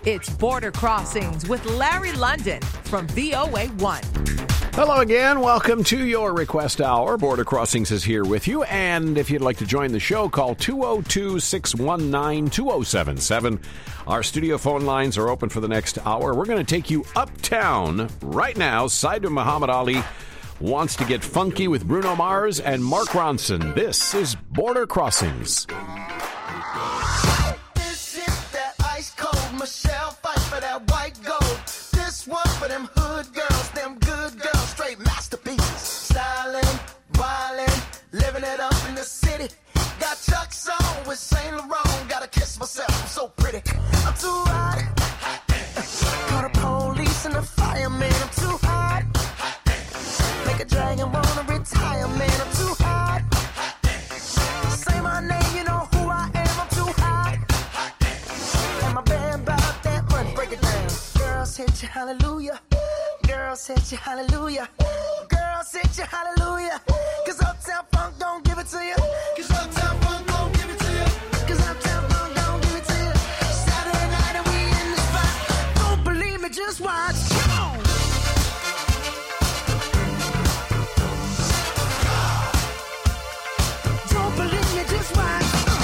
It's Border Crossings with Larry London from VOA1. Hello again. Welcome to your request hour. Border Crossings is here with you. And if you'd like to join the show, call 202-619-2077. Our studio phone lines are open for the next hour. We're going to take you uptown right now. Saidu Muhammad Ali wants to get funky with Bruno Mars and Mark Ronson. This is Border Crossings. This is that ice cold Michelle fight for that white gold. This one for them hood girls, them good girls, straight masterpieces. Stylin', wildin', living it up in the city. Got Chuck's on with Saint Laurent. Gotta kiss myself, I'm so pretty. I'm too hot. Call the police and the fireman. I'm too hot. Make a dragon wanna retire, man. I'm too hot. Say my name, you know who I am. I'm too hot. And my band bought that money. Break it down. Girls hit you, hallelujah. Girls hit you, hallelujah. Girls hit you, hallelujah. Cause Uptown Funk don't give it to you. Cause Uptown Funk don't give it to you. Cause Uptown Funk don't give it to you. Saturday night and we in the spot. Don't believe me, just watch. Come on. Don't believe me, just watch.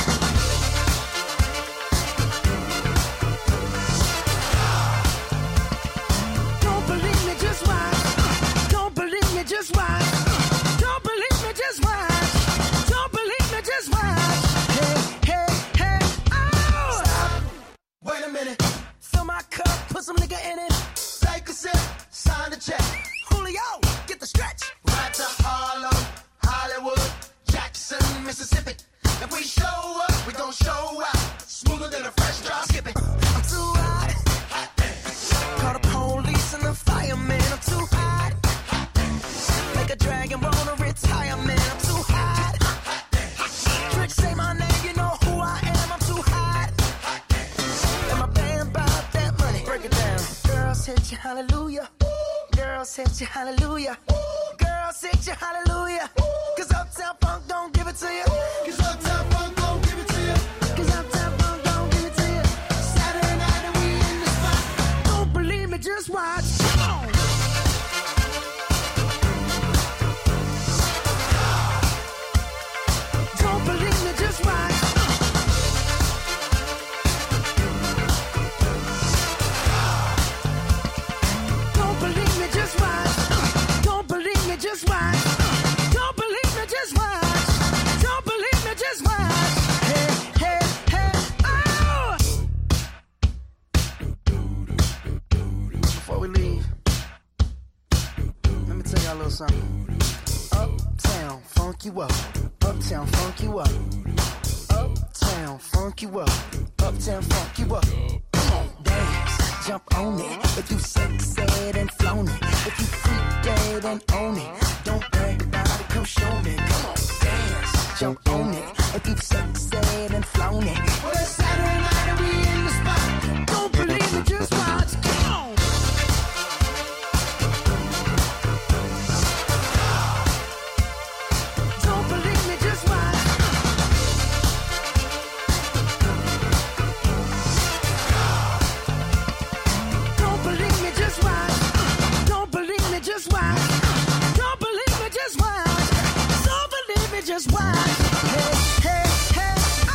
Don't believe me, just watch. Don't believe me, just watch. Don't believe me, just watch. Don't believe me, just watch. Hey, hey, hey, oh! Stop. Wait a minute. Fill my cup, put some nigga in it. Take a sip, sign the check. Julio, get the stretch. Right to Harlem, Hollywood, Jackson, Mississippi. If we show up, we gon' show out. Smoother than a fresh drop. Skip it. I'm too hot. Call the police and the fireman. I'm too hot. Make a dragon wanna retire, man. I'm too hot. Trick, say my name, you know who I am. I'm too hot. And my band bought that money. Break it down. Girls hit you, hallelujah. Girls hit you, hallelujah. Girls hit you, hallelujah. Cause Uptown Funk don't give it to you. Cause Uptown Funk don't give it to you. Cause Uptown Funk don't give it to you. Saturday night and we in the spot. Don't believe me, just watch. Come on. Don't believe me, just watch. Don't believe me, just watch. Don't believe me, just watch. Don't believe me, just watch. Don't believe me, just watch. Hey, hey, hey, oh! Before we leave, let me tell y'all a little something. Uptown, funk you up. Uptown, funk you up. Uptown, funk you up. Uptown, funk you up. Come on, dance, jump on it. If you sexed and flown it. If you freak dead and own it. Don't brag about it, come show me. Come on, dance, jump on it. If you sexed and flown it. Well, it's Saturday night and we in the spot. Don't believe me, just watch. Come on. Don't believe me, just watch. Don't believe me, just watch. Don't believe me, just watch. Don't believe me, just watch. Don't believe me, just watch. Hey, hey, hey, oh!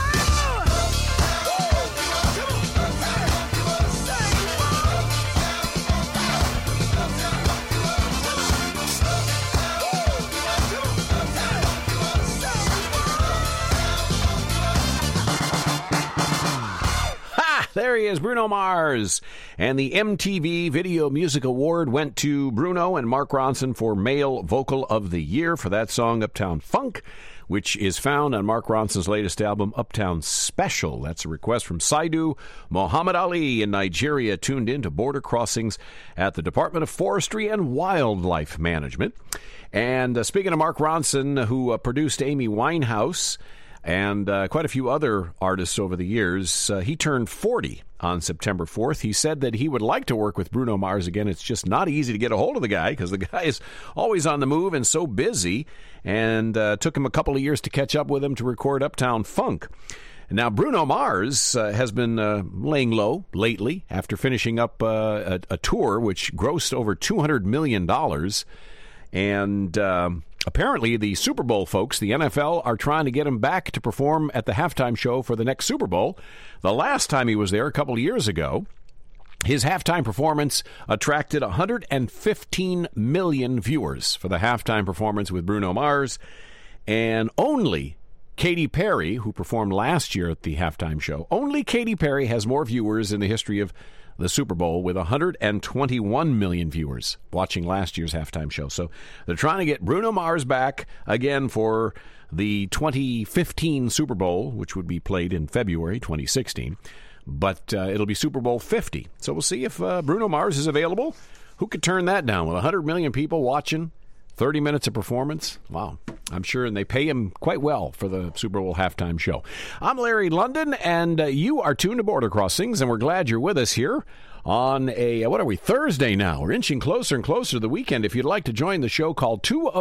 There he is, Bruno Mars. And the MTV Video Music Award went to Bruno and Mark Ronson for Male Vocal of the Year for that song, Uptown Funk, which is found on Mark Ronson's latest album, Uptown Special. That's a request from Saidu Muhammad Ali in Nigeria, tuned in to Border Crossings at the Department of Forestry and Wildlife Management. And speaking of Mark Ronson, who produced Amy Winehouse and quite a few other artists over the years, he turned 40 on September 4th. He said that he would like to work with Bruno Mars again. It's just not easy to get a hold of the guy because the guy is always on the move and so busy, and took him a couple of years to catch up with him to record Uptown Funk. Now, Bruno Mars has been laying low lately after finishing up a tour which grossed over $200 million. And apparently the Super Bowl folks, the NFL, are trying to get him back to perform at the halftime show for the next Super Bowl. The last time he was there, a couple of years ago, his halftime performance attracted 115 million viewers for the halftime performance with Bruno Mars. And only Katy Perry, who performed last year at the halftime show, only Katy Perry has more viewers in the history of the Super Bowl, with 121 million viewers watching last year's halftime show. So they're trying to get Bruno Mars back again for the 2015 Super Bowl, which would be played in February 2016. But it'll be Super Bowl 50. So we'll see if Bruno Mars is available. Who could turn that down with 100 million people watching? 30 minutes of performance? Wow. I'm sure, and they pay him quite well for the Super Bowl halftime show. I'm Larry London, and you are tuned to Border Crossings, and we're glad you're with us here on Thursday now. We're inching closer and closer to the weekend. If you'd like to join the show, call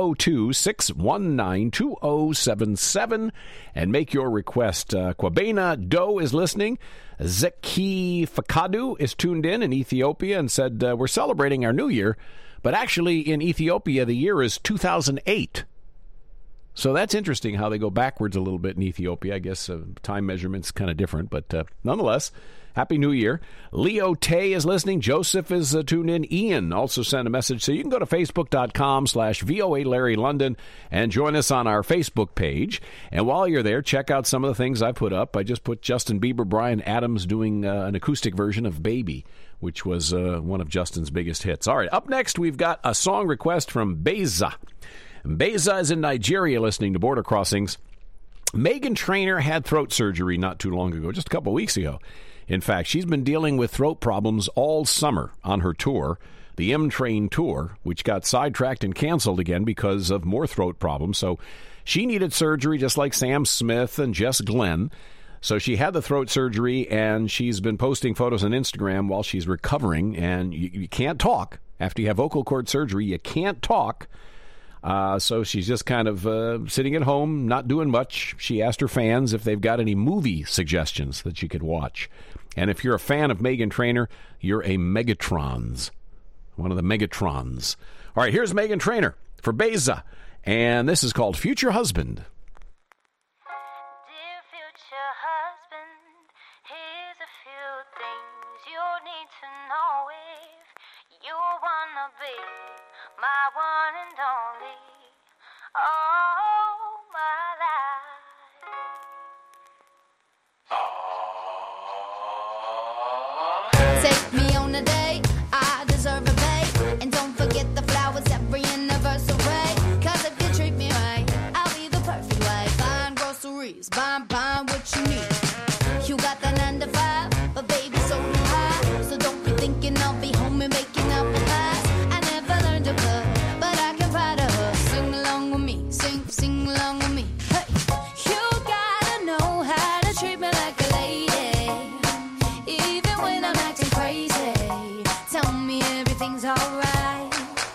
202-619-2077 and make your request. Kwabena Doe is listening. Zeki Fakadu is tuned in Ethiopia and said, we're celebrating our new year, but actually in Ethiopia, the year is 2008. So that's interesting how they go backwards a little bit in Ethiopia. I guess time measurement's kind of different, but nonetheless, Happy New Year. Leo Tay is listening. Joseph is tuned in. Ian also sent a message. So you can go to facebook.com/VOA Larry London and join us on our Facebook page. And while you're there, check out some of the things I put up. I just put Justin Bieber, Bryan Adams doing an acoustic version of Baby, which was one of Justin's biggest hits. All right, up next, we've got a song request from Beza. Beza is in Nigeria listening to Border Crossings. Meghan Trainor had throat surgery not too long ago, just a couple weeks ago. In fact, she's been dealing with throat problems all summer on her tour, the M-Train tour, which got sidetracked and canceled again because of more throat problems. So she needed surgery just like Sam Smith and Jess Glenn. So she had the throat surgery, and she's been posting photos on Instagram while she's recovering. And you can't talk. After you have vocal cord surgery, you can't talk. So she's just kind of sitting at home, not doing much. She asked her fans if they've got any movie suggestions that she could watch. And if you're a fan of Meghan Trainor, you're a Megatrons, one of the Megatrons. All right, here's Meghan Trainor for Beza, and this is called Future Husband. Dear future husband, here's a few things you need to know if you wanna be my one and only, all my life. Take me on a date, I deserve a bait, and don't forget the flowers every anniversary, 'cause if you treat me right, I'll be the perfect wife. Buying groceries, buying what you need. You got that 9 to 5, but baby so do I, so don't be thinking I'll be home and making up a pies. I never learned to cook, but I can ride a hook. Sing along with me, sing along with me. Hey, you gotta know how to treat me like a lady, even when I'm acting crazy. Tell me everything's alright.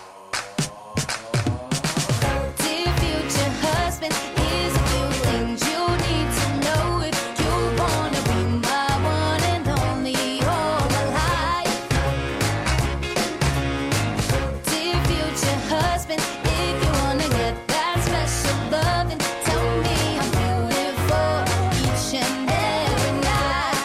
Dear future husband, here's a few things you need to know if you wanna be my one and only, all my life. Dear future husband, if you wanna get that special loving, tell me I'm beautiful each and every night.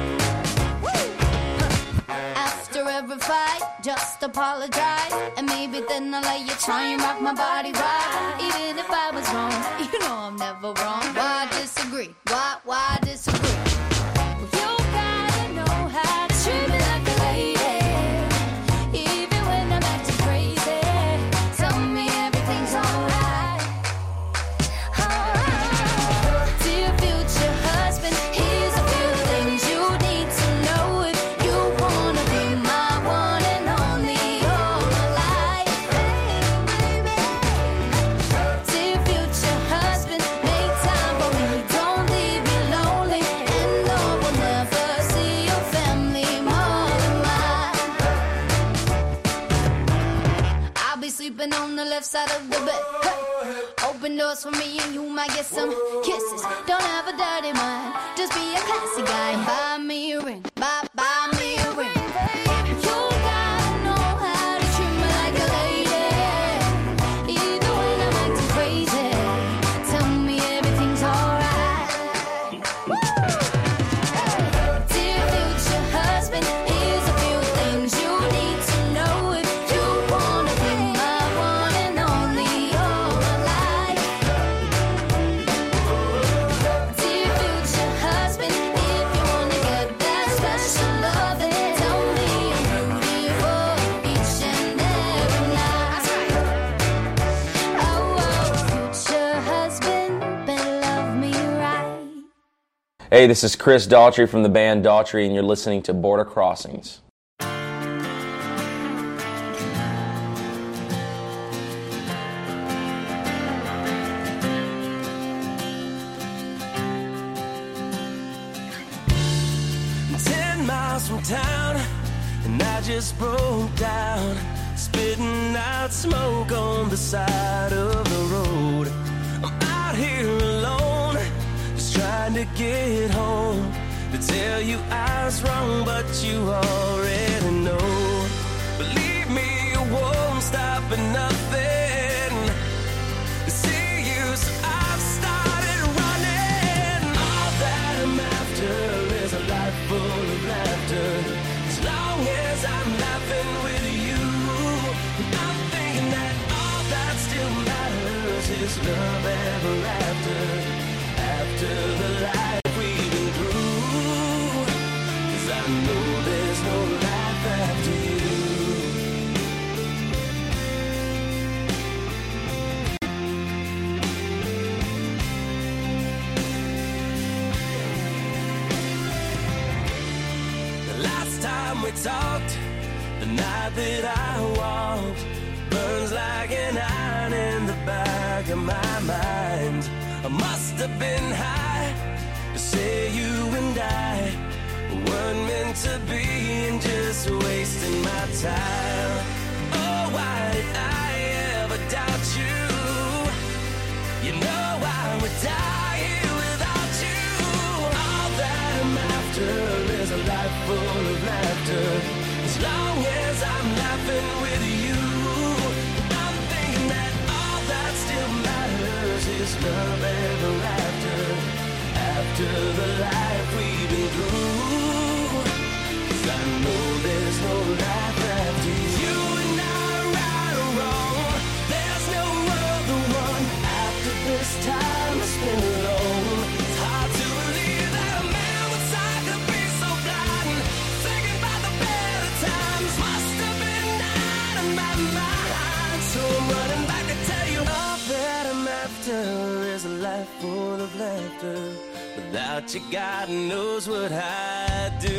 After every fight, just apologize, and maybe then I'll let you try and rock my body right. Even if I was wrong, you know I'm never wrong. Why disagree? Why disagree? Well, you gotta know how to treat me like a lady, even when I'm acting crazy. Tell me everything's alright. Dear future husband, here's a few things you need to know if you wanna be my one and only, all my life. Dear future husband, make time for me, don't leave me lonely, and no one never see your family more than mine. I'll be sleeping on the left side of the bed. Hey. Open open doors for me and you might get some kisses. Don't have a dirty mind, just be a classy guy and buy me a ring. Buy me a ring. You gotta know how to treat me like a lady, even when I'm acting crazy. Tell me everything's alright. Dear future husband, here's a few things you need to know if you wanna be my one and only all my life. Dear future husband, if you wanna get that special loving, tell me I'm beautiful each and every night. Oh, future husband, better love me right. Hey, this is Chris Daughtry from the band Daughtry, and you're listening to Border Crossings. 10 miles from town, and I just broke down, spitting out smoke on the side of the road. I'm out here alone, just trying to get home, to tell you I was wrong, but you already know. Believe me, it won't stop at nothing to see you, so I've started running. All that I'm after is a life full of laughter, as long as I'm laughing with you. I'm thinking that all that still matters is love ever after, after the life we've been through, 'cause I know there's no life after you. The last time we talked, the night that I walked, burns like an iron in the back of my mind. I must have been high to say you and I weren't meant to be, and just wasting my time. Oh, why did I ever doubt you? You know I would die here without you. All that I'm after is a life full of laughter, as long as I'm laughing with you. I'm thinking that all that still matters is love ever after, after the life we've been through, 'cause I know there's no life after you. You and I, right or wrong, there's no other one after this time I spent alone. It's hard to believe that a man with sight could be so blind, thinking about the better times. Must have been out of my mind, so I'm running back to tell you all that I'm after is a life full of laughter. Without you, God knows what I'd do.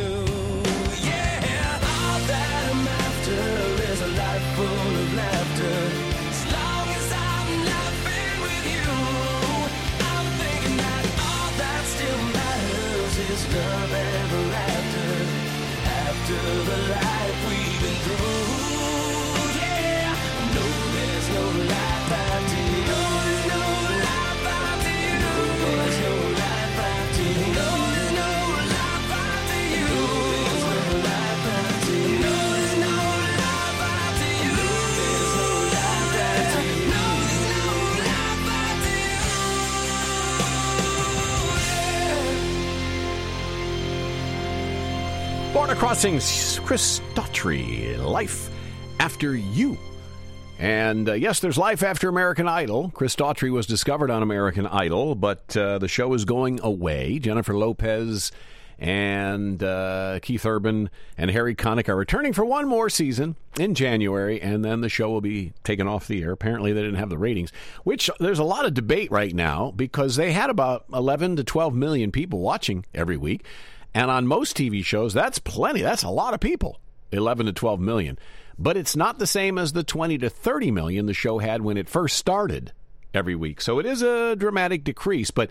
Yeah, all that I'm after is a life full of laughter, as long as I'm laughing with you. I'm thinking that all that still matters is love ever after, after the life we've been through. Yeah, no, there's no life after you. No, there's no life after you. No, there's no life after you. No, there's no life after you. There's no life after you. No, there's no life after you. There's no life after you. No, there's no life after you. Border Crossings, Chris Daughtry, Life After You. And yes, there's life after American Idol. Chris Daughtry was discovered on American Idol, but the show is going away. Jennifer Lopez and Keith Urban and Harry Connick are returning for one more season in January, and then the show will be taken off the air. Apparently, they didn't have the ratings, which there's a lot of debate right now because they had about 11 to 12 million people watching every week. And on most TV shows, that's plenty. That's a lot of people, 11 to 12 million. But it's not the same as the 20 to 30 million the show had when it first started every week. So it is a dramatic decrease. But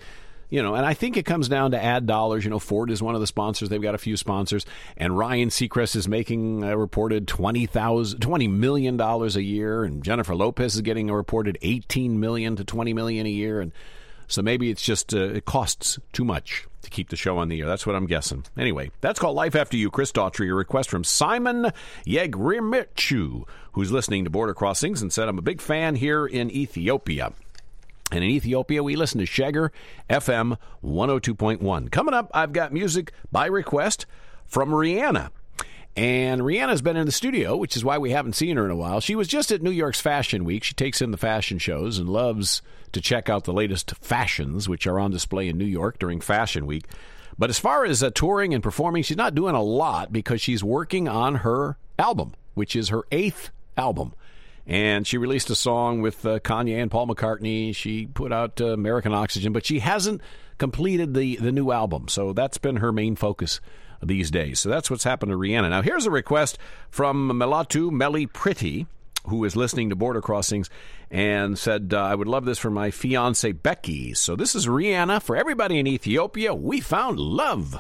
and I think it comes down to ad dollars. Ford is one of the sponsors. They've got a few sponsors. And Ryan Seacrest is making a reported $20 million a year. And Jennifer Lopez is getting a reported $18 million to $20 million a year. And so maybe it's just it costs too much to keep the show on the air. That's what I'm guessing. Anyway, that's called Life After You. Chris Daughtry, a request from Simon Yegrimichu, who's listening to Border Crossings and said, I'm a big fan here in Ethiopia. And in Ethiopia, we listen to Shagger FM 102.1. Coming up, I've got music by request from Rihanna. And Rihanna's been in the studio, which is why we haven't seen her in a while. She was just at New York's Fashion Week. She takes in the fashion shows and loves to check out the latest fashions, which are on display in New York during Fashion Week. But as far as touring and performing, she's not doing a lot because she's working on her album, which is her 8th album. And she released a song with Kanye and Paul McCartney. She put out American Oxygen, but she hasn't completed the new album. So that's been her main focus these days. So that's what's happened to Rihanna. Now, here's a request from Melatu Melly Pretty, who is listening to Border Crossings, and said, I would love this for my fiance Becky. So this is Rihanna. For everybody in Ethiopia, we found love.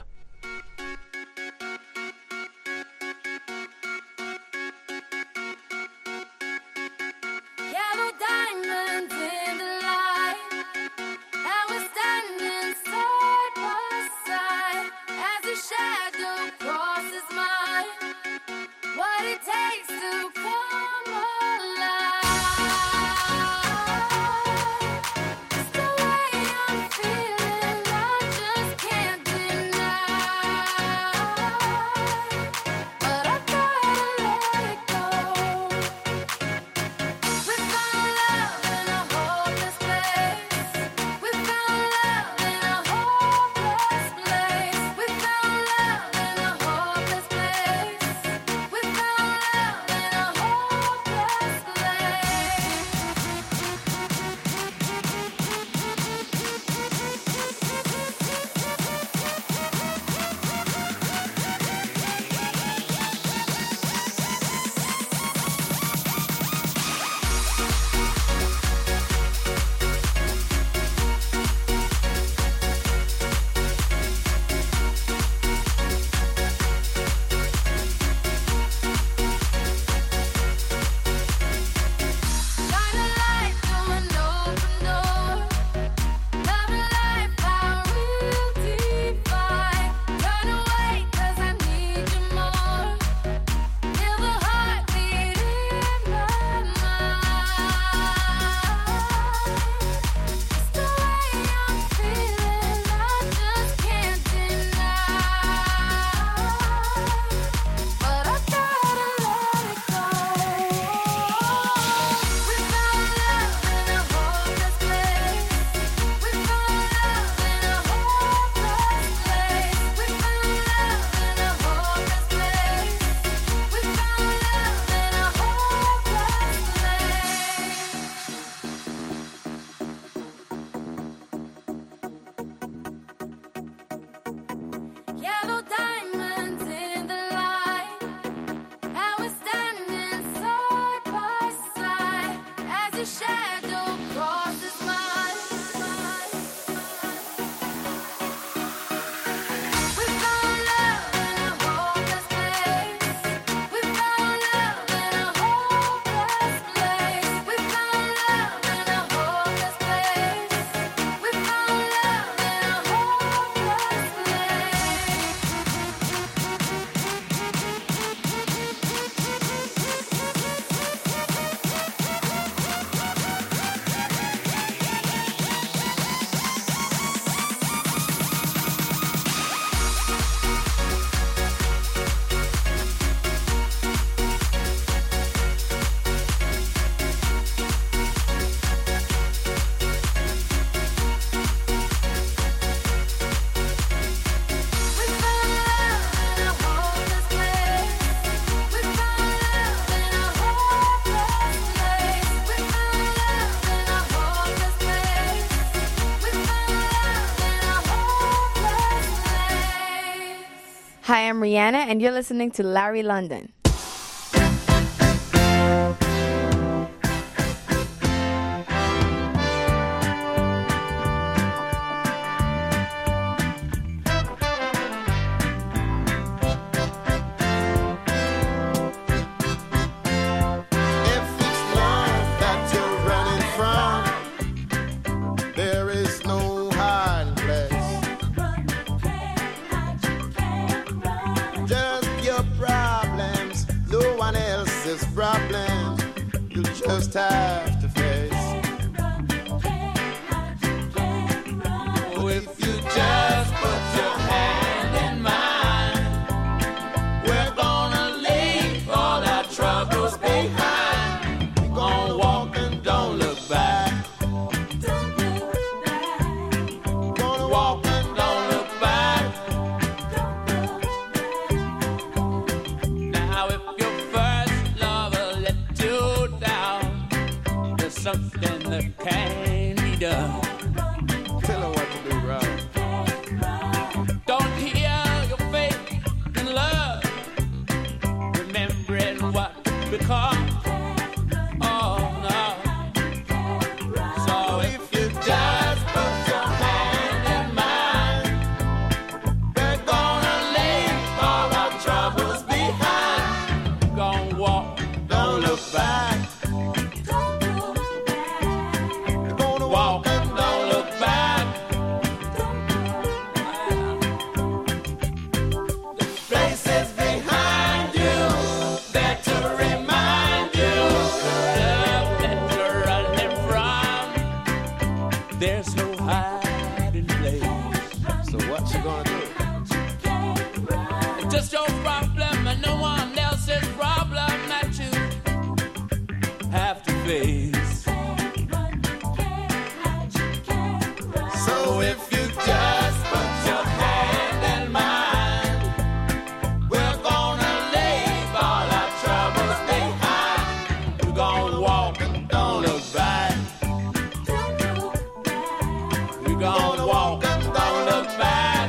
Yellow diamonds in the light, and we're standing side by side as a shadow crosses mine. What it takes to come alive. It's the way I'm feeling, I just can't deny. But I gotta let it go. We found love in a hopeless place. We found love in a hopeless place. We found love in a hopeless place. We found love in a hopeless shine a light through an open door. Love and life, how we'll define. Turn away, 'cause I need you more. Feel the heartbeat in my mind. It's the way I'm feeling, I just can't deny. But I gotta let it go. We found love in a hopeless place. We found love in a hopeless place. We found love in a hopeless place. We found love in a hopeless place. Yellow diamonds in the light, and we're standing side by side as your shadow crosses mine. We found love in a hopeless place. We found love in a hopeless place. We found love in a hopeless place. We found love in a hopeless We found love in a hopeless place. We found love in a hopeless place. We found love in a hopeless place. We found love in a hopeless place. Hi, I'm Rihanna, and you're listening to Larry London. just have to face. Oh, if you just put your hand in mine, we're gonna leave all our troubles behind. We're gonna walk and don't look back. Gonna walk and don't look back. Now if your first lover let you down, there's something that can be done. Tell her what to do, bro. Don't heal your faith in love, remembering what become. Oh no. So if you just put your hand in mine, we're gonna leave all our troubles behind. Gonna walk, don't look back. Gonna walk and don't look back. The faces behind you, there to remind you, love that you're running from. There's no hiding place. So what you gonna do? It's just your problem and no one else's problem that you have to face. So if you just put your hand in mine, we're gonna leave all our troubles behind. We're gonna walk and don't look back. We're gonna walk and don't look back.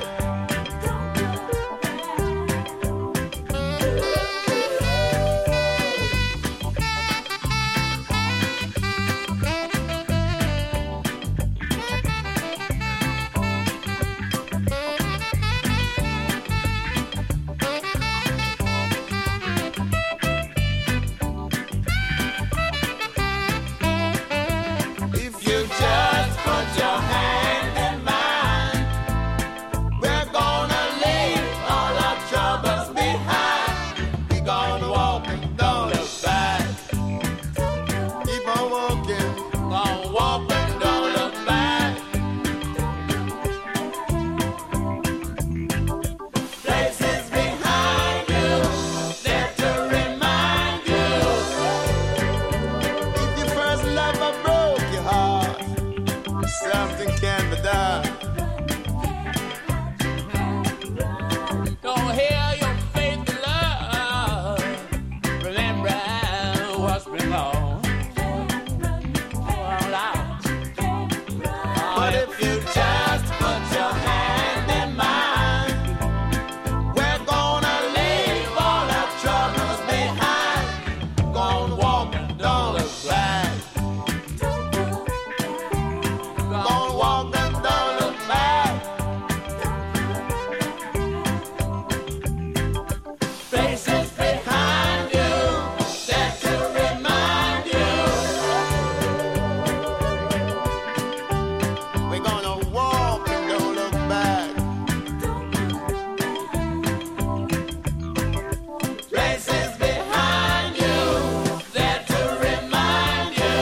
If you just put your hand in mine, we're gonna leave all our troubles behind. We're gonna walk and don't look back. Keep on walking. Gonna walk and don't look back. Places behind you, there to remind you. If your first lover broke your heart, something can be done. Don't hear your faith in love. Remember what's been lost. All out. But if you just put your hand in mine, we're gonna leave all our troubles behind. Gonna walk and don't look back. Gonna walk and don't look back. Faces behind you, there to remind you. We're gonna walk and don't look back. Faces behind you, there to remind you.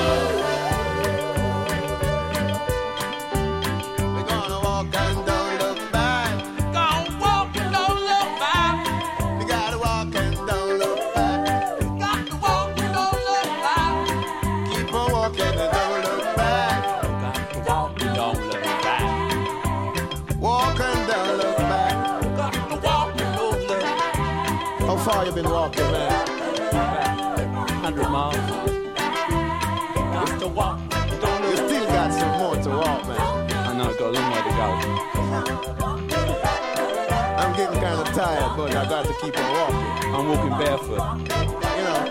We're gonna walk and don't look back. Gonna walk and don't look back. We gotta walk and don't look back. Got to walk and don't look back. Keep on walking and don't look back. Got to walk and don't look back. Walk and don't look back. Got to walk and don't look back. How far you been walking, man? 100 miles. Just to walk. Don't you still got some more to walk, man. I know, got a long way to go. I'm getting kind of tired, but I got to keep on walking. I'm walking barefoot. You know.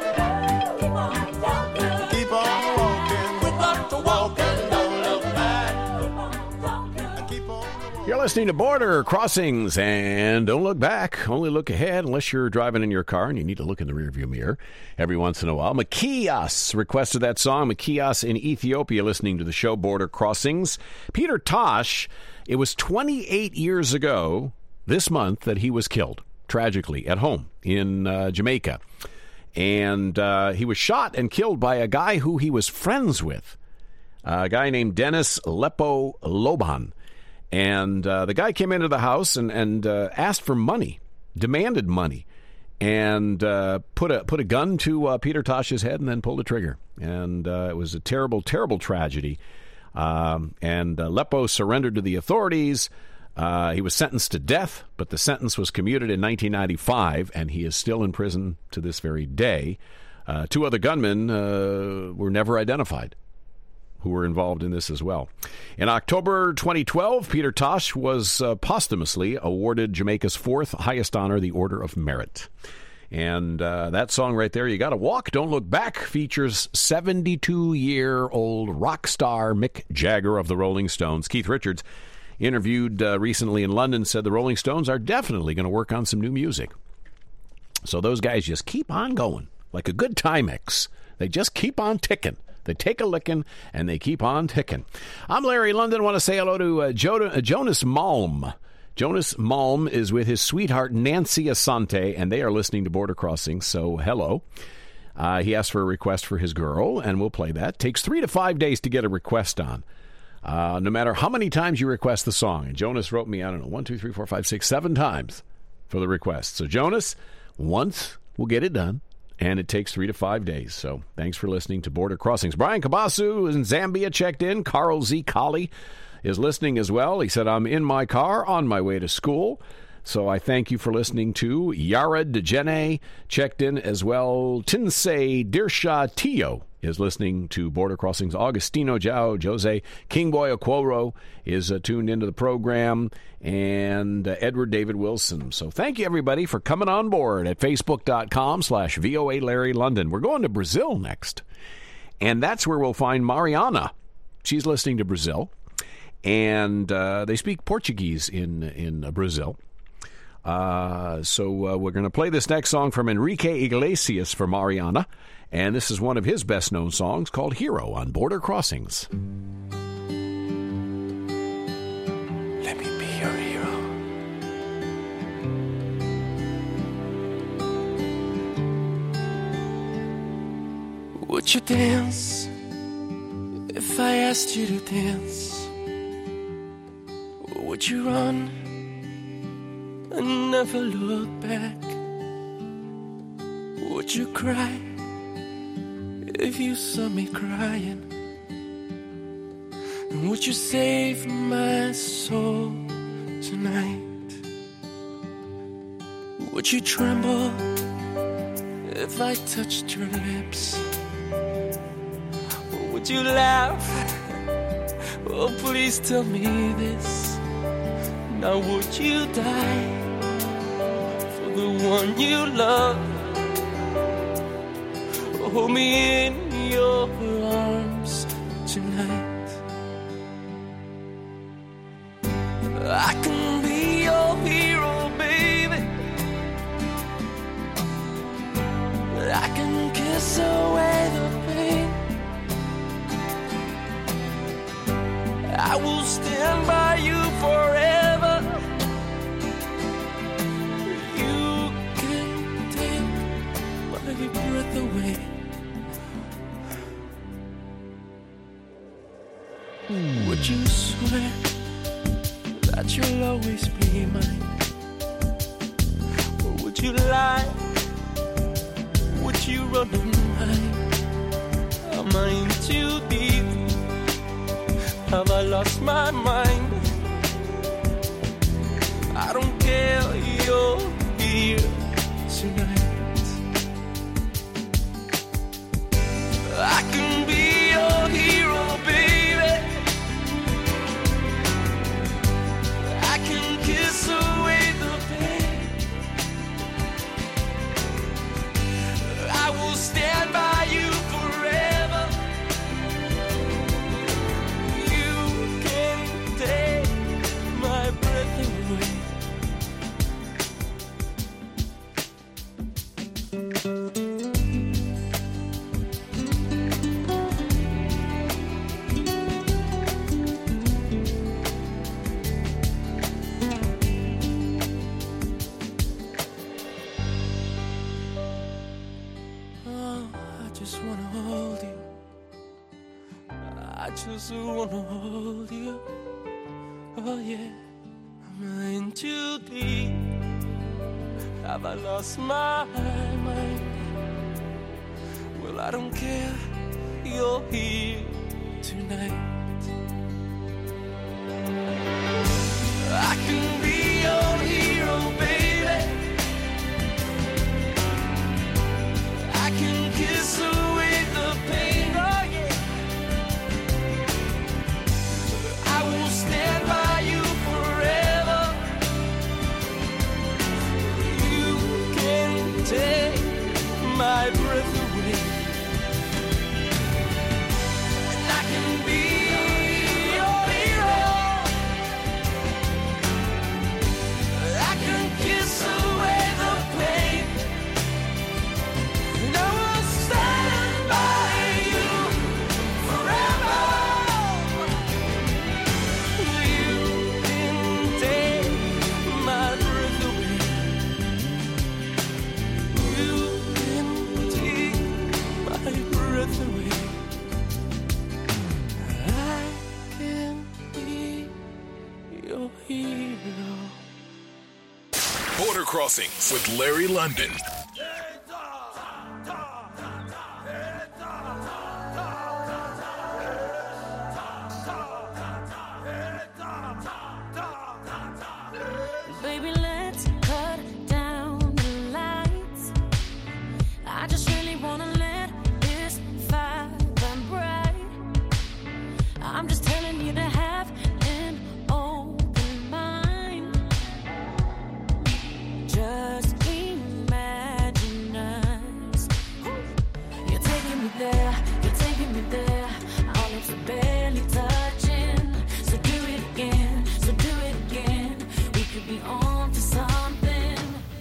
Keep on walking. We got to walk and don't look back. And keep on walking. You're listening to Border Crossings, and don't look back. Only look ahead unless you're driving in your car and you need to look in the rearview mirror every once in a while. Makias requested that song. Makias in Ethiopia, listening to the show Border Crossings. Peter Tosh, it was 28 years ago this month that he was killed, tragically, at home in Jamaica. And he was shot and killed by a guy who he was friends with, a guy named Dennis Lepo Loban. And the guy came into the house and asked for money, demanded money, and put a gun to Peter Tosh's head and then pulled the trigger. And it was a terrible, terrible tragedy. And Lepo surrendered to the authorities. He was sentenced to death, but the sentence was commuted in 1995, and he is still in prison to this very day. 2 other gunmen were never identified who were involved in this as well. In October 2012, Peter Tosh was posthumously awarded Jamaica's 4th highest honor, the Order of Merit. And that song right there, You Gotta Walk, Don't Look Back, features 72-year-old rock star Mick Jagger of the Rolling Stones. Keith Richards, interviewed recently in London, said the Rolling Stones are definitely going to work on some new music. So those guys just keep on going, like a good Timex. They just keep on ticking. They take a licking, and they keep on ticking. I'm Larry London. I want to say hello to Jonas Malm. Jonas Malm is with his sweetheart, Nancy Asante, and they are listening to Border Crossings, so hello. He asked for a request for his girl, and we'll play that. Takes 3 to 5 days to get a request on, no matter how many times you request the song. And Jonas wrote me, 1, 2, 3, 4, 5, 6, 7 times for the request. So, Jonas, once we'll get it done. And it takes 3 to 5 days. So thanks for listening to Border Crossings. Brian Kabasu in Zambia checked in. Carl Z. Kali is listening as well. He said, I'm in my car on my way to school. So I thank you for listening to. Yara Dejene checked in as well. Tinsei Dirsha Tio is listening to Border Crossings. Augustino Jao Jose Kingboy Okworo is tuned into the program. And Edward David Wilson. So thank you, everybody, for coming on board at Facebook.com/VOA Larry London. We're going to Brazil next. And that's where we'll find Mariana. She's listening to Brazil. And they speak Portuguese in Brazil. So we're going to play this next song from Enrique Iglesias for Mariana. And this is one of his best-known songs called Hero on Border Crossings. Let me be your hero. Would you dance if I asked you to dance? Or would you run and never look back? Would you cry if you saw me crying? And would you save my soul tonight? Would you tremble if I touched your lips? Or would you laugh? Oh, please tell me this. Now would you die for the one you love? Hold me in your arms tonight. I can be your hero, baby. I can kiss away the pain. I will stand by you forever. You can take my breath away. Would you swear that you'll always be mine? Or would you lie? Would you run and hide? Am I in too deep? Have I lost my mind? I don't care, you're here tonight. I can be your hero, baby. I can kiss away the pain. I will stand by you forever. You can take just wanna hold you. I just wanna hold you. Oh yeah, am I in too deep? Have I lost my mind? Well, I don't care, you're here tonight. I can be your hero, baby. I can kiss away the pain, oh yeah. I will stand by you forever. You can take my breath away. And I can be your hero. I can kiss away the pain. And I will stand by you forever. You can take my breath away. You can take my breath away. I can be your hero. Border Crossings with Larry London. Baby, let's cut down the lights. I just really wanna let this fire burn bright. I'm just telling you to have an open mind. Just imagine us. You're taking me there, you're taking me there. Our lips are barely touching. So do it again, so do it again. We could be on to something.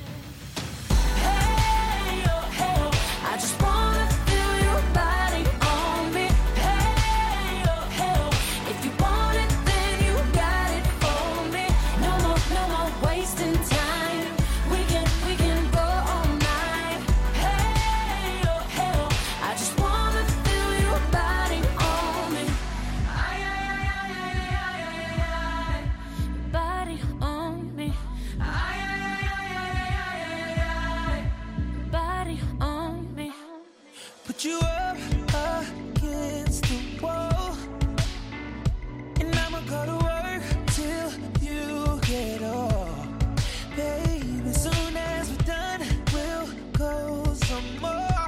Hey, oh, hey, oh. I just wanna feel your body on me. Hey, oh, hey, oh. If you want it, then you got it for me. No more wasting time. We can go all night. Hey, oh, hey, oh. I just wanna feel your body on me. Ay, ay, ay, ay, ay, ay, ay, ay. Body on me. Ay, ay, ay, ay, ay, ay, ay, ay. Body on me. Put you up against the wall, and I'ma go to work till you get off. Baby, soon as we're done, we'll go some more.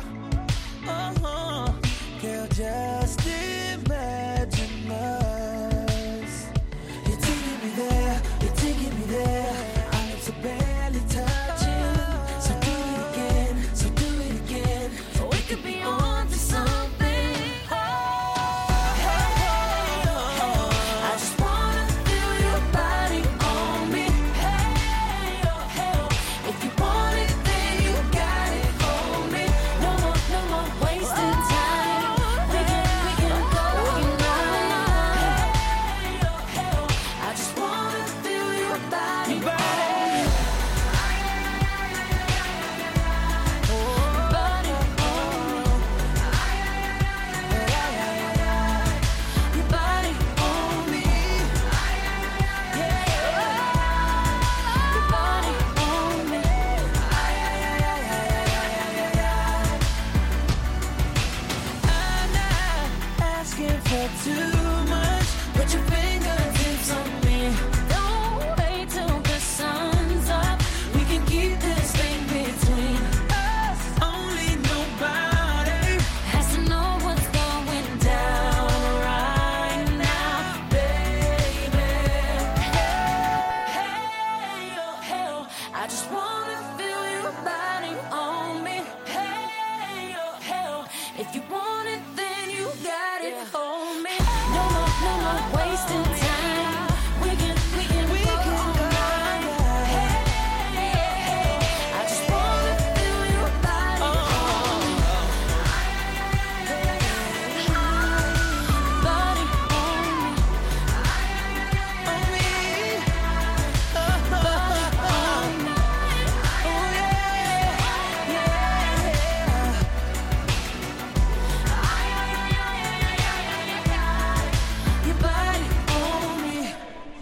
Girl, just imagine us. You're taking me there, you're taking me there. Our lips are barely touching. So do it again, so do it again. We could be on to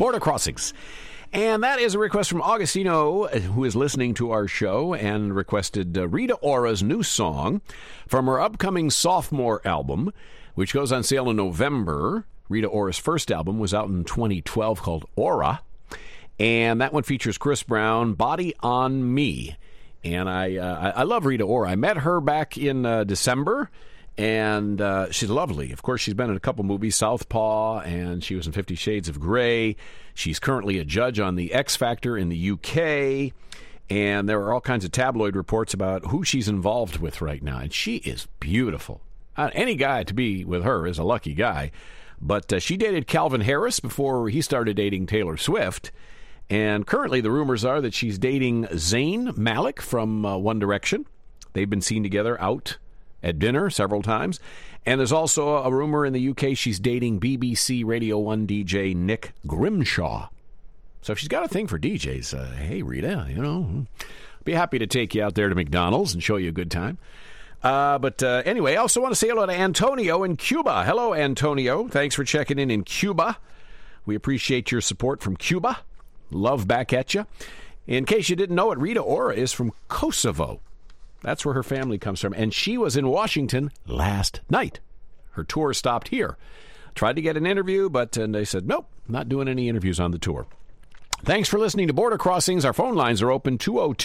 Border Crossings. And that is a request from Augustino, who is listening to our show, and requested Rita Ora's new song from her upcoming sophomore album, which goes on sale in November. Rita Ora's first album was out in 2012 called Aura, and that one features Chris Brown, Body on Me. And I love Rita Ora. I met her back in December, and she's lovely. Of course, she's been in a couple movies, Southpaw, and she was in 50 Shades of Grey. She's currently a judge on the X Factor in the UK, and there are all kinds of tabloid reports about who she's involved with right now, and she is beautiful. Any guy to be with her is a lucky guy, but she dated Calvin Harris before he started dating Taylor Swift, and currently the rumors are that she's dating Zayn Malik from One Direction. They've been seen together out at dinner several times. And there's also a rumor in the UK she's dating BBC Radio 1 DJ Nick Grimshaw. So if she's got a thing for DJs, hey, Rita, be happy to take you out there to McDonald's and show you a good time. But anyway, I also want to say hello to Antonio in Cuba. Hello, Antonio. Thanks for checking in Cuba. We appreciate your support from Cuba. Love back at you. In case you didn't know it, Rita Ora is from Kosovo. That's where her family comes from. And she was in Washington last night. Her tour stopped here. Tried to get an interview, but they said, nope, not doing any interviews on the tour. Thanks for listening to Border Crossings. Our phone lines are open,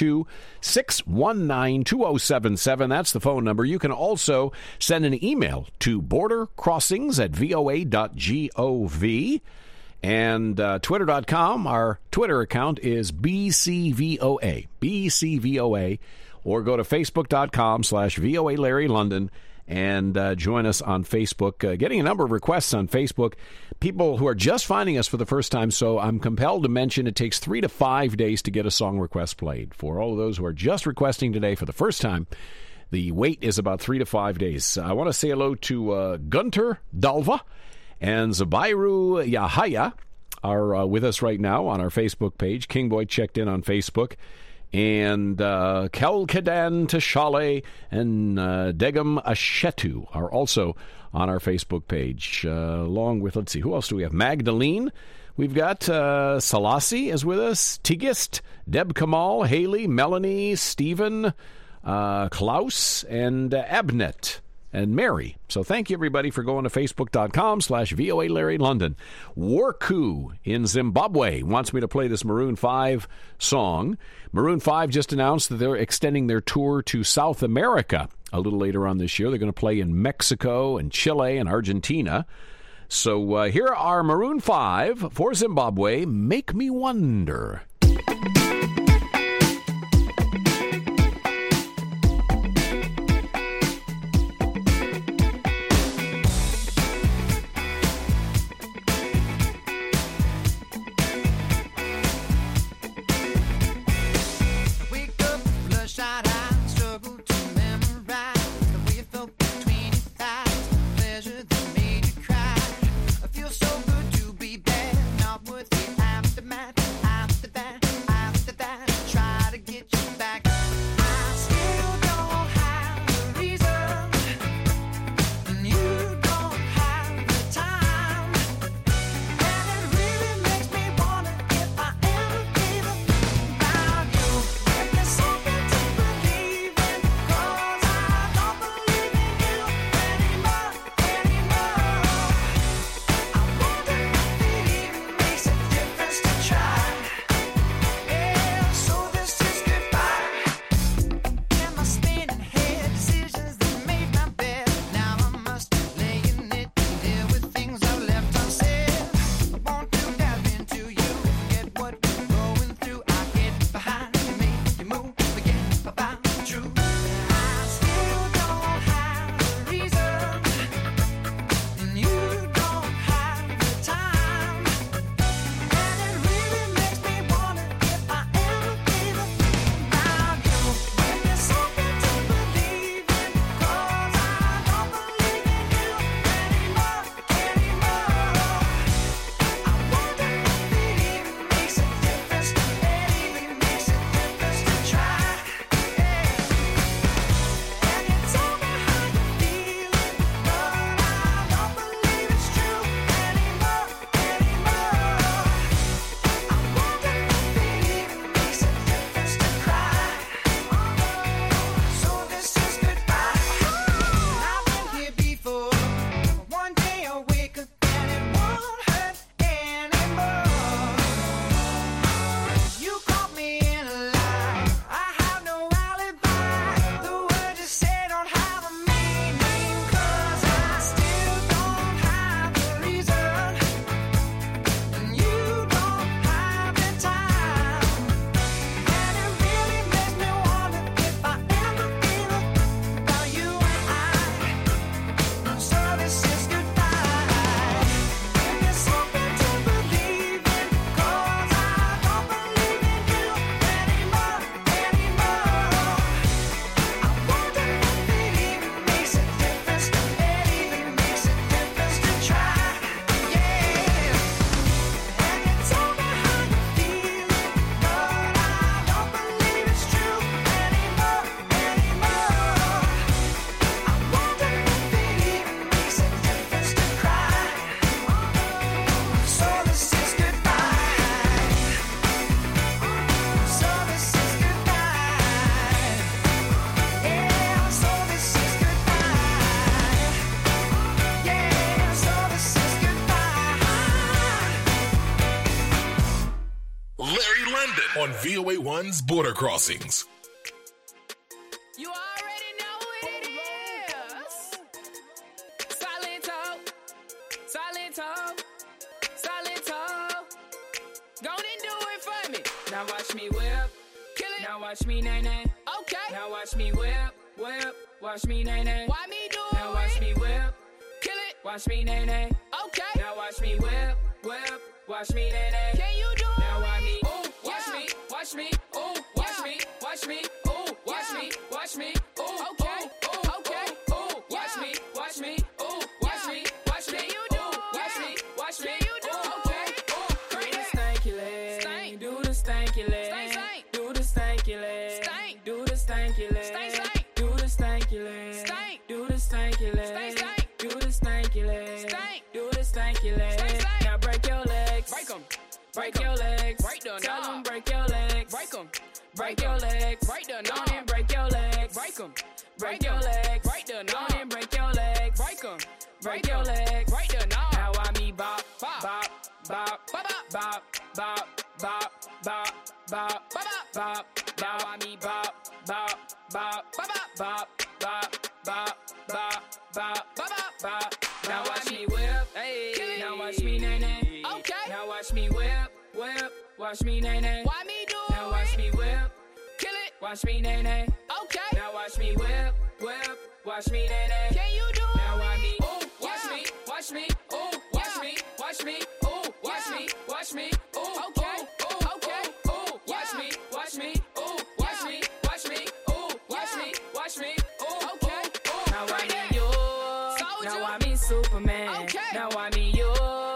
202-619-2077. That's the phone number. You can also send an email to bordercrossings@voa.gov. And Twitter.com, our Twitter account is BCVOA. BCVOA. Or go to Facebook.com/VOA Larry London and join us on Facebook. Getting a number of requests on Facebook. People who are just finding us for the first time, so I'm compelled to mention it takes 3 to 5 days to get a song request played. For all of those who are just requesting today for the first time, the wait is about 3 to 5 days. I want to say hello to Gunter Dalva and Zabairu Yahaya are with us right now on our Facebook page. King Boy checked in on Facebook. And Kelkadan Tashale and Degum Ashetu are also on our Facebook page, along with, let's see, who else do we have? Magdalene. We've got Salasi is with us, Tigist, Deb Kamal, Haley, Melanie, Stephen, Klaus, and Abnet. And Mary. So thank you, everybody, for going to Facebook.com/VOA Larry London. Warku in Zimbabwe wants me to play this Maroon 5 song. Maroon 5 just announced that they're extending their tour to South America a little later on this year. They're going to play in Mexico and Chile and Argentina. So here are Maroon 5 for Zimbabwe, Make Me Wonder. Feel so good to be bad, not worth the aftermath. VOA1's Border Crossings. You already know what it is. Silento, Silento, Silento. Go and do it for me. Now watch me whip, kill it. Now watch me nay nay. Okay. Now watch me whip, whip. Watch me nay nay. Why me do it? Now watch me whip, kill it. Watch me nay nay. Okay. Now watch me whip, whip. Watch me nay nay. Can you do it? Now watch me, ooh, watch me, watch me, ooh, watch me, watch me, ooh, watch me, watch me, ooh, okay, ooh, okay, ooh, watch me, watch me, ooh, watch me, watch me, you do, watch me, watch me, you do, okay, ooh, do the stanky leg, do the stanky leg, do the stanky leg, do the stanky leg, do the stanky leg, do the stanky leg, do the stanky leg, do the stanky leg. Now break your legs, break them. Break your legs, break the tell them break your legs, break them, break your legs, break the knob and break your legs, break them, break your legs, break the knob and break your legs, break them, break your legs, break the knob. Now I me bop, bop, bop, bop, bop, bop, bop, bop, bop, bop, bop, bop. Now I me bop, bop, bop, bop, bop, bop, bop, bop, bop, bop, bop. Now watch me whip, hey, now watch me nay nay. Okay. Now watch me whip, whip. Watch me nay nay. Why me do it? Now watch me whip, kill it. Watch me nay nay. Okay. Now watch me whip, whip. Watch me nay nay. Can you do it? Now watch me, ooh, watch me, watch me, ooh, watch me, watch me, ooh, watch me, watch me, ooh, okay, ooh, okay, ooh, watch me, watch me, ooh, watch me, watch me, ooh, watch me, watch me, ooh, okay, ooh. Now I me you, now I me Superman. Okay. Now I me you.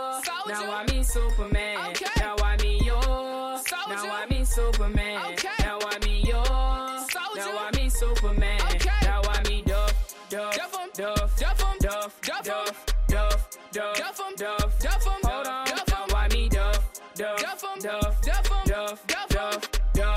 Now I me Superman. Okay. Now I me yours. Now I me Superman. Okay. Now I me yours. Now I me Superman. Okay. Now I me Duff, Duff, Duff, Duff, Duff, Duff, Duff, Duff, Duff, Duff, Duff. Hold on. Now I me Duff, Duff, Duff, Duff, Duff, Duff, Duff,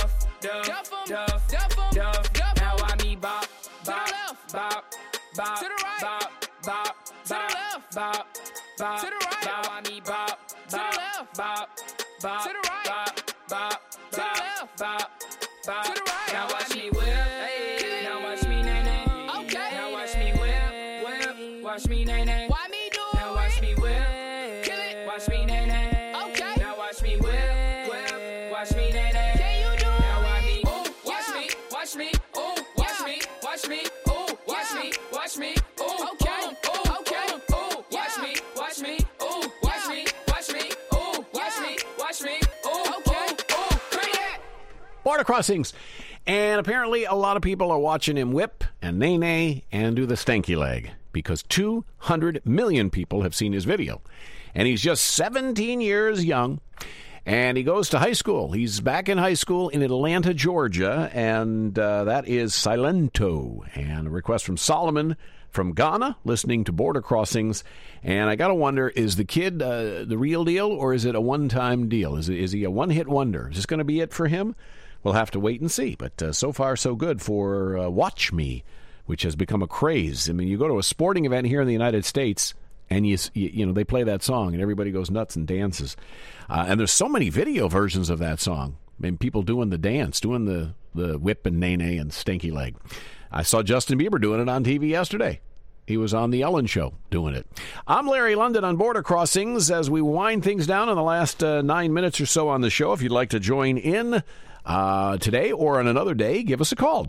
Duff, Duff, Duff. Now I me bop, bop, bop, bop, to the right, bop, bop, to the left, bop, bop, to the right. Now I me bop, to the left, bop, bop, to the right, bop, bop, to the left, bop, bop, to the right. Now watch me whip, hey, now watch me nay nay. Okay. Now watch me whip, whip, watch me nay nay. Why me do it? Now watch me whip, kill it. Watch me nay nay. Okay. Now watch me whip, whip, watch me nay nay. Can you do it? Now watch me, ooh, watch me, watch me, ooh, watch me, watch me, ooh, watch me, watch me, ooh, okay, ooh, okay, ooh, watch me, watch me, ooh, watch me, watch me, ooh, watch me, watch me, ooh, okay, ooh, bring it. Border Crossings. And apparently a lot of people are watching him whip and nay-nay and do the stanky leg because 200 million people have seen his video. And he's just 17 years young, and he goes to high school. He's back in high school in Atlanta, Georgia, and that is Silento. And a request from Solomon from Ghana, listening to Border Crossings. And I got to wonder, is the kid the real deal, or is it a one-time deal? Is he a one-hit wonder? Is this going to be it for him? We'll have to wait and see. But so far, so good for Watch Me, which has become a craze. I mean, you go to a sporting event here in the United States, and you know they play that song, and everybody goes nuts and dances. And there's so many video versions of that song. I mean, people doing the dance, doing the whip and nay-nay and stanky leg. I saw Justin Bieber doing it on TV yesterday. He was on The Ellen Show doing it. I'm Larry London on Border Crossings as we wind things down in the last 9 minutes or so on the show. If you'd like to join in today or on another day, give us a call,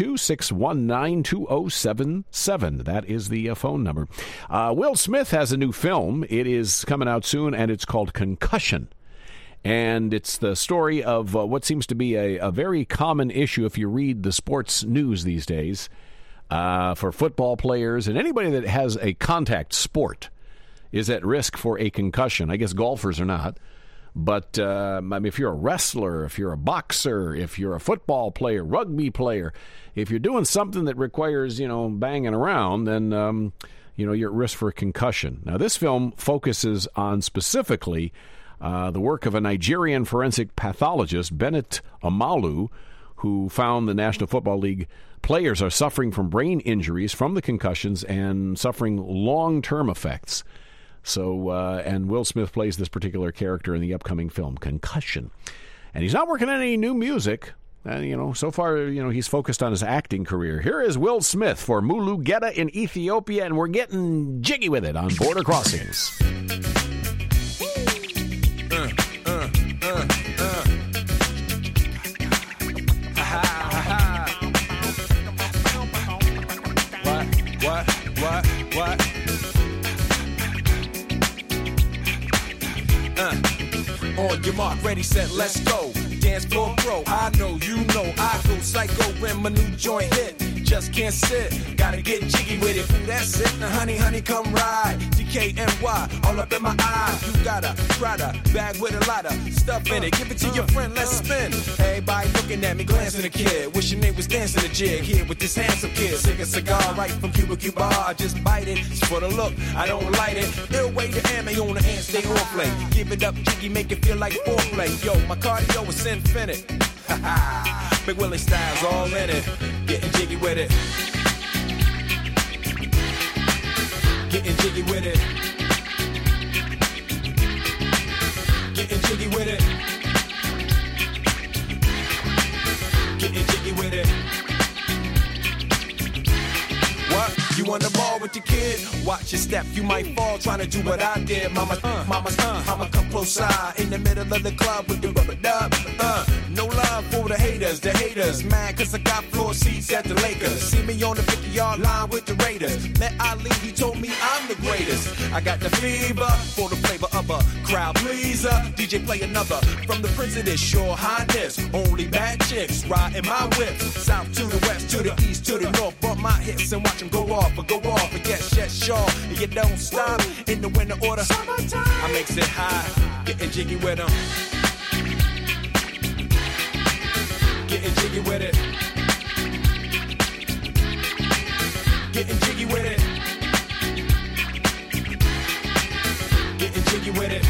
202-619-2077. That is the phone number. Will Smith has a new film. It is coming out soon, and it's called Concussion. And it's the story of what seems to be a very common issue if you read the sports news these days for football players and anybody that has a contact sport is at risk for a concussion. I guess golfers are not. But I mean, if you're a wrestler, if you're a boxer, if you're a football player, rugby player, if you're doing something that requires, banging around, then, you're at risk for a concussion. Now, this film focuses on specifically the work of a Nigerian forensic pathologist, Bennett Omalu, who found the National Football League players are suffering from brain injuries from the concussions and suffering long-term effects. So, and Will Smith plays this particular character in the upcoming film, Concussion. And he's not working on any new music. So far, he's focused on his acting career. Here is Will Smith for Mulugeta in Ethiopia, and we're getting jiggy with it on Border Crossings. What? On your mark, ready, set, let's go. Dance floor pro, I know, you know, I go psycho when my new joint hit. Just can't sit, gotta get jiggy with it. Ooh, that's it, now honey, come ride. DKNY, all up in my eye. You got a Prada bag with a lot of stuff in it. Give it to your friend, let's spin. Everybody looking at me, glancing a kid. Wishing they was dancing a jig here with this handsome kid. Sick a cigar right from Cuba. I just bite it, it's for the look, I don't light it. Ill way to ammo on the hand, stay on play. Give it up, jiggy, make it feel like foreplay. Yo, my cardio is infinite. Big Willie style's all in it. Getting jiggy with it. Getting jiggy with it. Getting jiggy with it. Getting jiggy with it. What? You on the ball with your kid? Watch your step, you might fall trying to do what I did. Mama, I'ma come close side in the middle of the club with the rubber dub. No love for the haters, mad cause I got floor seats at the Lakers. See me on the 50-yard line with the Raiders. Met Ali, he told me I'm the greatest. I got the fever for the flavor of a crowd pleaser. DJ play another from the Prince of this Your Highness. Only bad chicks riding my whip. South to the west, to the east, to the north. Bump my hips and watch them go off. And get shit sure. And you don't stop in the winter order. I makes it high, getting jiggy with them. Getting jiggy with it. Getting jiggy with it. Getting jiggy with it.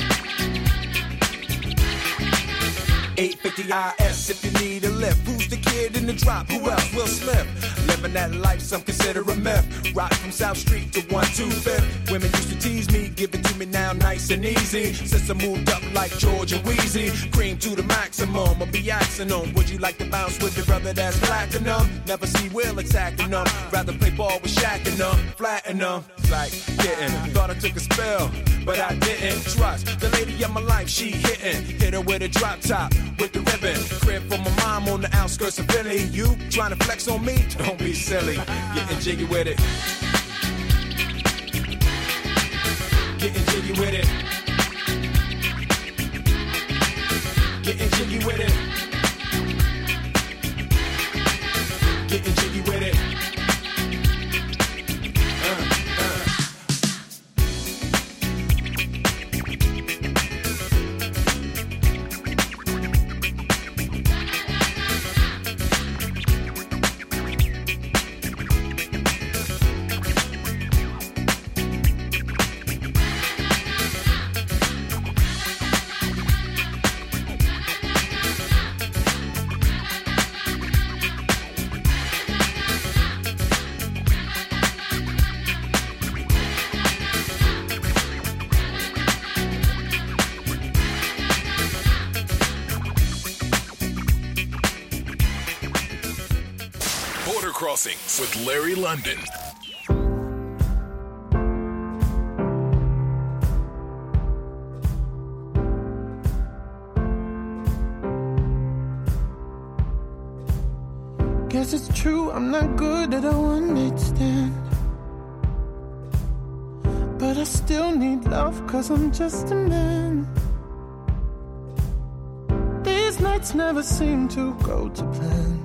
850 IS if you need a lift. Who's the kid in the drop? Who else? Will Smith. Living that life, some consider a myth. Rock from South Street to 125th. Women used to tease me, give it to me now nice and easy. Since I moved up like George and Wheezy, cream to the maximum, I'll be axing them. Would you like to bounce with your brother that's platinum? Never see Will attacking them. Rather play ball with Shaq and them, flatten them. Like getting, thought I took a spell, but I didn't. Trust the lady of my life, she hitting. Hit her with a drop top, with the ribbon. Crib for my mom on the outskirts of Philly. You trying to flex on me? Don't be silly. Getting jiggy with it. Getting jiggy with it. Getting jiggy with it. Getting jiggy with it. Crossings with Larry London. Guess it's true, I'm not good at a one-night stand. But I still need love, cause I'm just a man. These nights never seem to go to plan.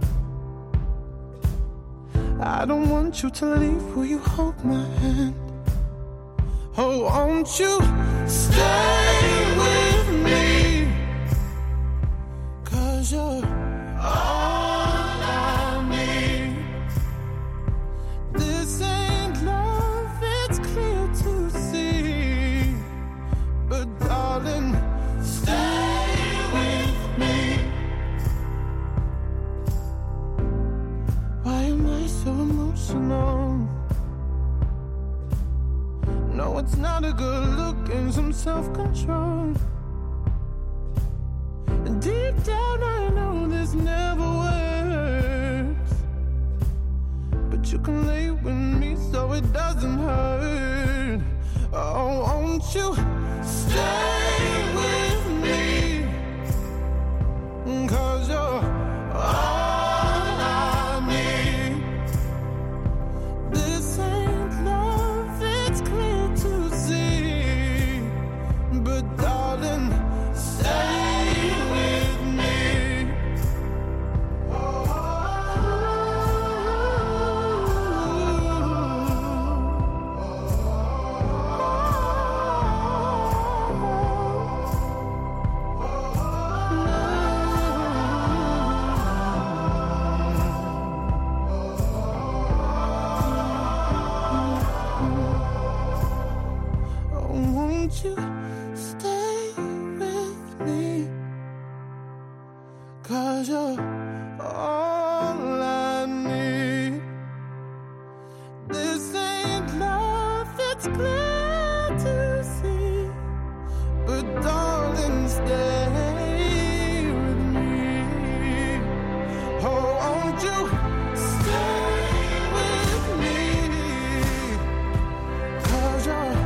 I don't want you to leave, will you hold my hand? Oh, won't you stay with me? Cause you're all I need. This ain't love, it's clear to see. But darling, stay with me. Why am I so emotional? No, it's not a good look and some self-control. And deep down I know this never works, but you can lay with me so it doesn't hurt. Oh, won't you stay with me? 'Cause you're all I need. This ain't love, it's clear to see, but darling, stay with me. Won't you stay with me? 'Cause you're all I need. This ain't love, it's clear to see, but darling, stay with me. Oh, won't you stay with me? 'Cause you're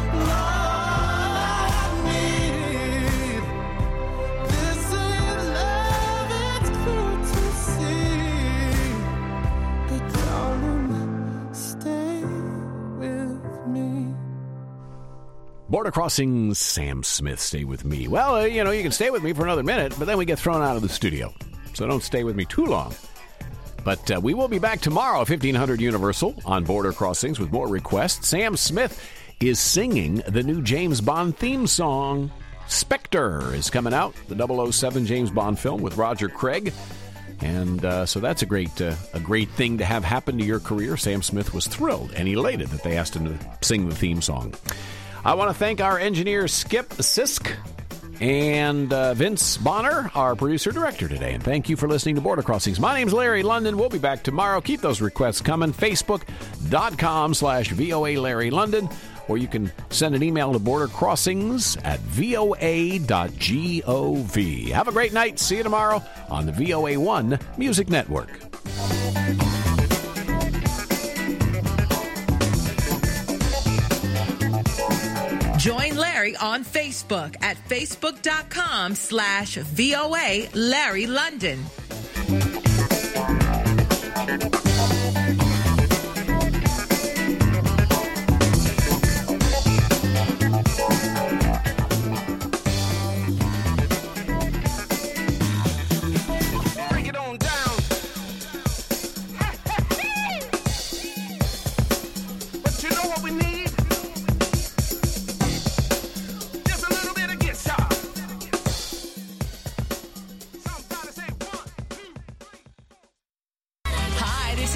Border Crossings, Sam Smith, Stay With Me. Well, you can stay with me for another minute, but then we get thrown out of the studio. So don't stay with me too long. But we will be back tomorrow, 1500 Universal, on Border Crossings with more requests. Sam Smith is singing the new James Bond theme song. Spectre is coming out, the 007 James Bond film with Roger Craig. And so that's a great thing to have happen to your career. Sam Smith was thrilled and elated that they asked him to sing the theme song. I want to thank our engineer, Skip Sisk, and Vince Bonner, our producer-director today. And thank you for listening to Border Crossings. My name's Larry London. We'll be back tomorrow. Keep those requests coming. Facebook.com/VOA Larry London. Or you can send an email to bordercrossings@voa.gov. Have a great night. See you tomorrow on the VOA1 Music Network. Join Larry on Facebook at facebook.com/VOA Larry London.